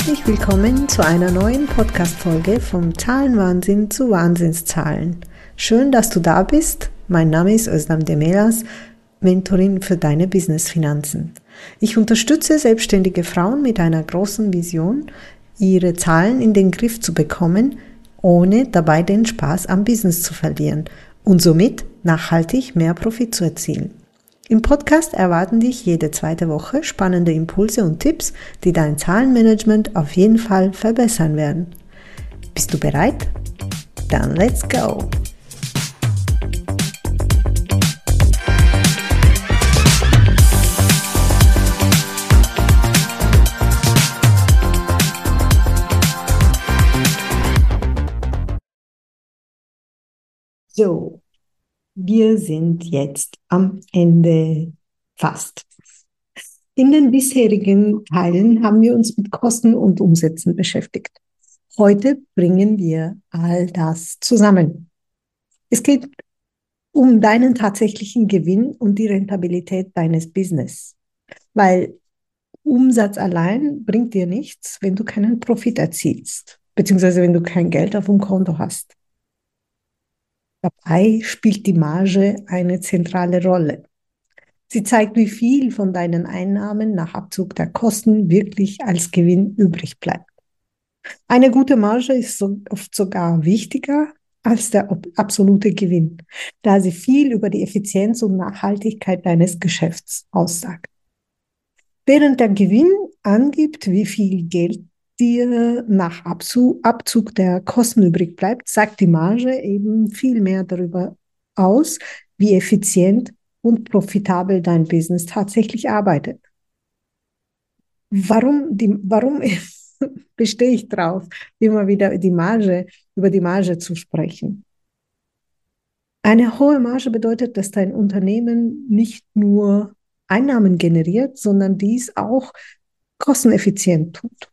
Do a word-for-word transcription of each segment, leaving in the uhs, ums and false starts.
Herzlich willkommen zu einer neuen Podcast-Folge vom Zahlenwahnsinn zu Wahnsinnszahlen. Schön, dass du da bist. Mein Name ist Özlem Demelas, Mentorin für deine Businessfinanzen. Ich unterstütze selbstständige Frauen mit einer großen Vision, ihre Zahlen in den Griff zu bekommen, ohne dabei den Spaß am Business zu verlieren und somit nachhaltig mehr Profit zu erzielen. Im Podcast erwarten dich jede zweite Woche spannende Impulse und Tipps, die dein Zahlenmanagement auf jeden Fall verbessern werden. Bist du bereit? Dann let's go! So. Wir sind jetzt am Ende fast. In den bisherigen Teilen haben wir uns mit Kosten und Umsätzen beschäftigt. Heute bringen wir all das zusammen. Es geht um deinen tatsächlichen Gewinn und die Rentabilität deines Business. Weil Umsatz allein bringt dir nichts, wenn du keinen Profit erzielst, beziehungsweise wenn du kein Geld auf dem Konto hast. Dabei spielt die Marge eine zentrale Rolle. Sie zeigt, wie viel von deinen Einnahmen nach Abzug der Kosten wirklich als Gewinn übrig bleibt. Eine gute Marge ist so, oft sogar wichtiger als der absolute Gewinn, da sie viel über die Effizienz und Nachhaltigkeit deines Geschäfts aussagt. Während der Gewinn angibt, wie viel Geld dir nach Abzug, Abzug der Kosten übrig bleibt, sagt die Marge eben viel mehr darüber aus, wie effizient und profitabel dein Business tatsächlich arbeitet. Warum, die, warum bestehe ich drauf, immer wieder die Marge, über die Marge zu sprechen? Eine hohe Marge bedeutet, dass dein Unternehmen nicht nur Einnahmen generiert, sondern dies auch kosteneffizient tut.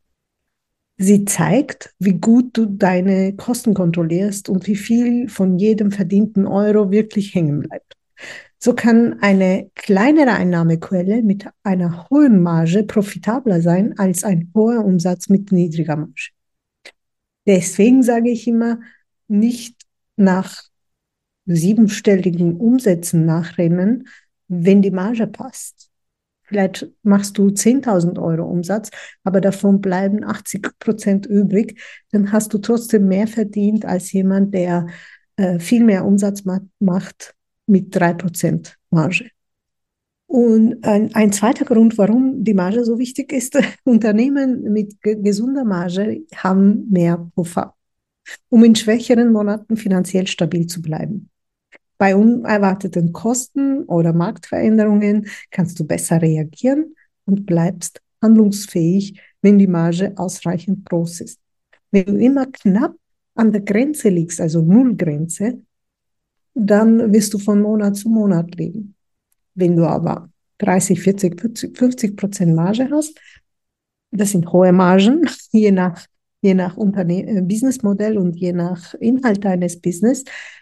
Sie zeigt, wie gut du deine Kosten kontrollierst und wie viel von jedem verdienten Euro wirklich hängen bleibt. So kann eine kleinere Einnahmequelle mit einer hohen Marge profitabler sein als ein hoher Umsatz mit niedriger Marge. Deswegen sage ich immer, nicht nach siebenstelligen Umsätzen nachrennen, wenn die Marge passt. Vielleicht machst du zehntausend Euro Umsatz, aber davon bleiben achtzig Prozent übrig. Dann hast du trotzdem mehr verdient als jemand, der äh, viel mehr Umsatz ma- macht mit drei Prozent Marge. Und ein, ein zweiter Grund, warum die Marge so wichtig ist, Unternehmen mit ge- gesunder Marge haben mehr Puffer, um in schwächeren Monaten finanziell stabil zu bleiben. Bei unerwarteten Kosten oder Marktveränderungen kannst du besser reagieren und bleibst handlungsfähig, wenn die Marge ausreichend groß ist. Wenn du immer knapp an der Grenze liegst, also Nullgrenze, dann wirst du von Monat zu Monat leben. Wenn du aber dreißig, vierzig, fünfzig Prozent Marge hast, das sind hohe Margen, je nach, je nach Unterne- Businessmodell und je nach Inhalt deines Business,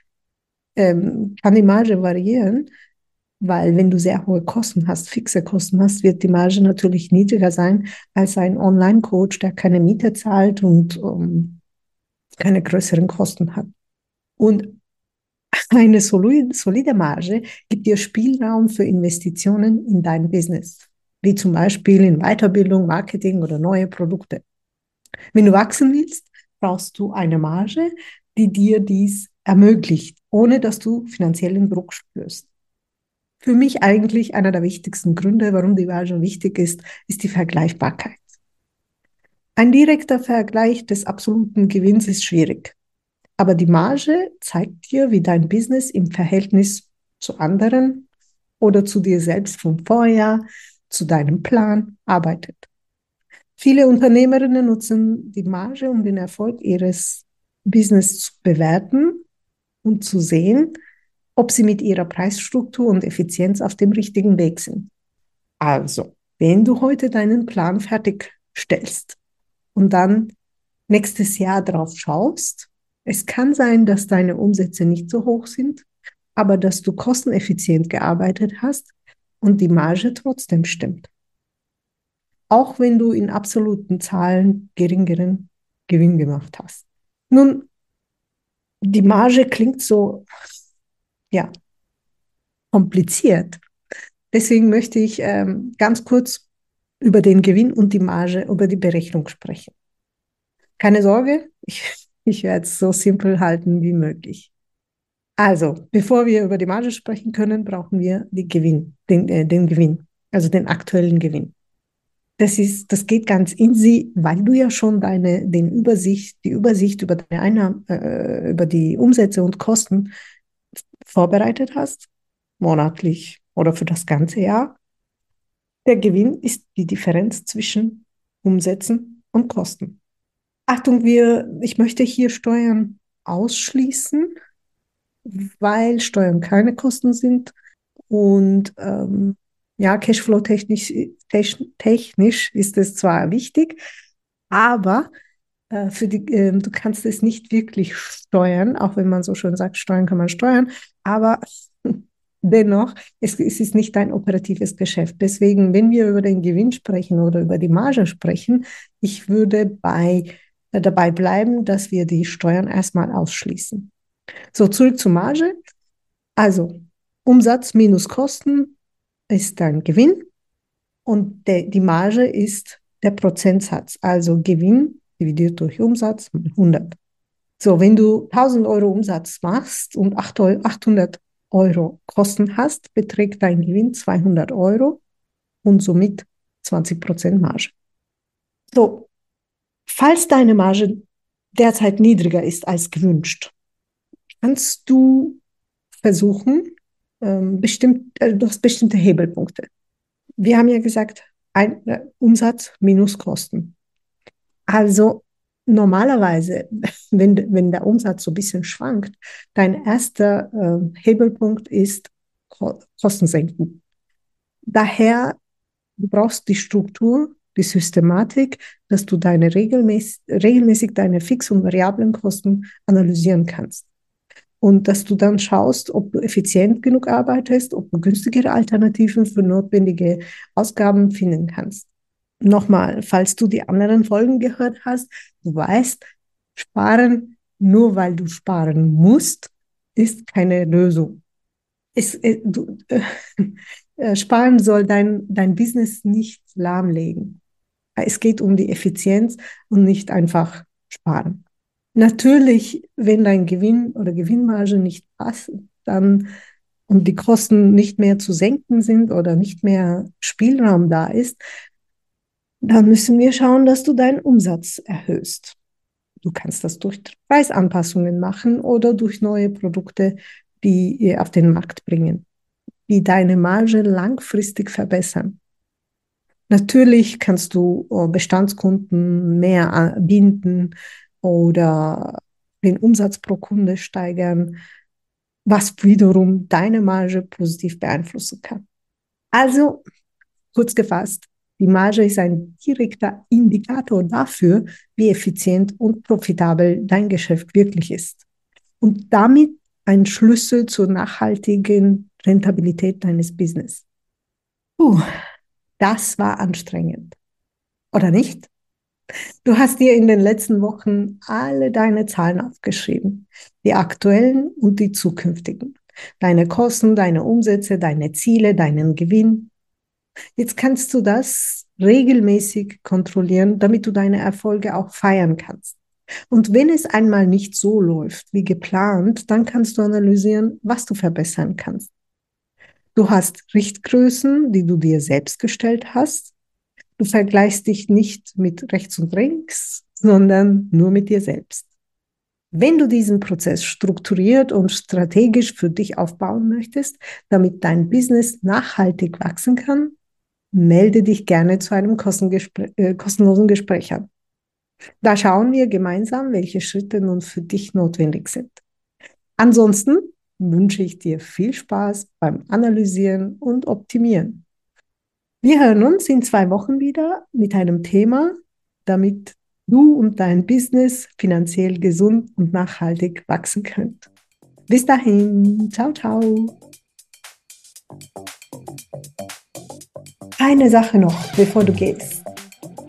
ähm, kann die Marge variieren, weil wenn du sehr hohe Kosten hast, fixe Kosten hast, wird die Marge natürlich niedriger sein als ein Online-Coach, der keine Miete zahlt und um, keine größeren Kosten hat. Und eine solide, solide Marge gibt dir Spielraum für Investitionen in dein Business, wie zum Beispiel in Weiterbildung, Marketing oder neue Produkte. Wenn du wachsen willst, brauchst du eine Marge, die dir dies ermöglicht, ohne dass du finanziellen Druck spürst. Für mich eigentlich einer der wichtigsten Gründe, warum die Marge wichtig ist, ist die Vergleichbarkeit. Ein direkter Vergleich des absoluten Gewinns ist schwierig, aber die Marge zeigt dir, wie dein Business im Verhältnis zu anderen oder zu dir selbst vom Vorjahr, zu deinem Plan arbeitet. Viele Unternehmerinnen nutzen die Marge, um den Erfolg ihres Business zu bewerten und zu sehen, ob sie mit ihrer Preisstruktur und Effizienz auf dem richtigen Weg sind. Also, wenn du heute deinen Plan fertigstellst und dann nächstes Jahr drauf schaust, es kann sein, dass deine Umsätze nicht so hoch sind, aber dass du kosteneffizient gearbeitet hast und die Marge trotzdem stimmt. auch wenn du in absoluten Zahlen geringeren Gewinn gemacht hast. Nun, die Marge klingt so, ja, kompliziert. Deswegen möchte ich ähm, ganz kurz über den Gewinn und die Marge, über die Berechnung sprechen. Keine Sorge, ich, ich werde es so simpel halten wie möglich. Also, bevor wir über die Marge sprechen können, brauchen wir den Gewinn, den, äh, den Gewinn, also den aktuellen Gewinn. Das ist, das geht ganz easy, weil du ja schon deine, den Übersicht, die Übersicht über deine Einnahmen, äh, über die Umsätze und Kosten vorbereitet hast, monatlich oder für das ganze Jahr. Der Gewinn ist die Differenz zwischen Umsätzen und Kosten. Achtung, wir, ich möchte hier Steuern ausschließen, weil Steuern keine Kosten sind und ähm, ja, Cashflow-technisch technisch ist es zwar wichtig, aber äh, für die, äh, du kannst es nicht wirklich steuern, auch wenn man so schön sagt, steuern kann man steuern, aber dennoch, es, es ist nicht dein operatives Geschäft. Deswegen, wenn wir über den Gewinn sprechen oder über die Marge sprechen, ich würde bei, äh, dabei bleiben, dass wir die Steuern erstmal ausschließen. So, zurück zur Marge. Also, Umsatz minus Kosten ist dein Gewinn und de, die Marge ist der Prozentsatz, also Gewinn dividiert durch Umsatz mal hundert. So, wenn du tausend Euro Umsatz machst und achthundert Euro Kosten hast, beträgt dein Gewinn zweihundert Euro und somit zwanzig Prozent Marge. So, falls deine Marge derzeit niedriger ist als gewünscht, kannst du versuchen, ähm, bestimmt, äh, du hast bestimmte Hebelpunkte. Wir haben ja gesagt, ein, äh, Umsatz minus Kosten. Also normalerweise, wenn, wenn der Umsatz so ein bisschen schwankt, dein erster äh, Hebelpunkt ist Ko Kosten senken. Daher, du brauchst die Struktur, die Systematik, dass du deine regelmäßig, regelmäßig deine Fix- und variablen Kosten analysieren kannst. Und dass du dann schaust, ob du effizient genug arbeitest, ob du günstigere Alternativen für notwendige Ausgaben finden kannst. Nochmal, falls du die anderen Folgen gehört hast, du weißt, sparen, nur weil du sparen musst, ist keine Lösung. Es, äh, du, äh, sparen soll dein, dein Business nicht lahmlegen. Es geht um die Effizienz und nicht einfach sparen. Natürlich, wenn dein Gewinn oder Gewinnmarge nicht passt, dann und die Kosten nicht mehr zu senken sind oder nicht mehr Spielraum da ist, dann müssen wir schauen, dass du deinen Umsatz erhöhst. Du kannst das durch Preisanpassungen machen oder durch neue Produkte, die auf den Markt bringen, die deine Marge langfristig verbessern. Natürlich kannst du Bestandskunden mehr binden oder den Umsatz pro Kunde steigern, was wiederum deine Marge positiv beeinflussen kann. Also, kurz gefasst, die Marge ist ein direkter Indikator dafür, wie effizient und profitabel dein Geschäft wirklich ist. Und damit ein Schlüssel zur nachhaltigen Rentabilität deines Business. Puh, das war anstrengend, oder nicht? Du hast dir in den letzten Wochen alle deine Zahlen aufgeschrieben, die aktuellen und die zukünftigen. Deine Kosten, deine Umsätze, deine Ziele, deinen Gewinn. Jetzt kannst du das regelmäßig kontrollieren, damit du deine Erfolge auch feiern kannst. Und wenn es einmal nicht so läuft wie geplant, dann kannst du analysieren, was du verbessern kannst. Du hast Richtgrößen, die du dir selbst gestellt hast. Du vergleichst dich nicht mit rechts und links, sondern nur mit dir selbst. Wenn du diesen Prozess strukturiert und strategisch für dich aufbauen möchtest, damit dein Business nachhaltig wachsen kann, melde dich gerne zu einem äh, kostenlosen Gespräch an. Da schauen wir gemeinsam, welche Schritte nun für dich notwendig sind. Ansonsten wünsche ich dir viel Spaß beim Analysieren und Optimieren. Wir hören uns in zwei Wochen wieder mit einem Thema, damit du und dein Business finanziell gesund und nachhaltig wachsen könnt. Bis dahin, ciao, ciao. Eine Sache noch, bevor du gehst.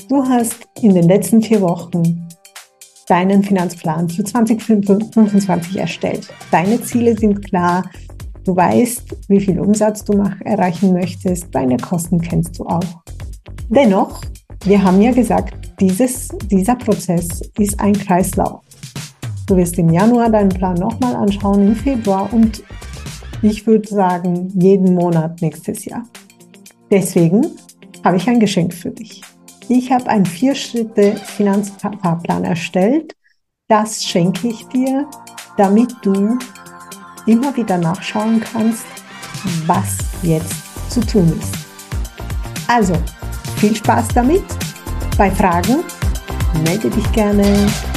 Du hast in den letzten vier Wochen deinen Finanzplan für zwanzig fünfundzwanzig erstellt. Deine Ziele sind klar. Du weißt, wie viel Umsatz du mach, erreichen möchtest. Deine Kosten kennst du auch. Dennoch, wir haben ja gesagt, dieses, dieser Prozess ist ein Kreislauf. Du wirst im Januar deinen Plan nochmal anschauen, im Februar und ich würde sagen, jeden Monat nächstes Jahr. Deswegen habe ich ein Geschenk für dich. Ich habe einen Vier-Schritte-Finanzfahrplan erstellt. Das schenke ich dir, damit du immer wieder nachschauen kannst, was jetzt zu tun ist. Also, viel Spaß damit. Bei Fragen melde dich gerne.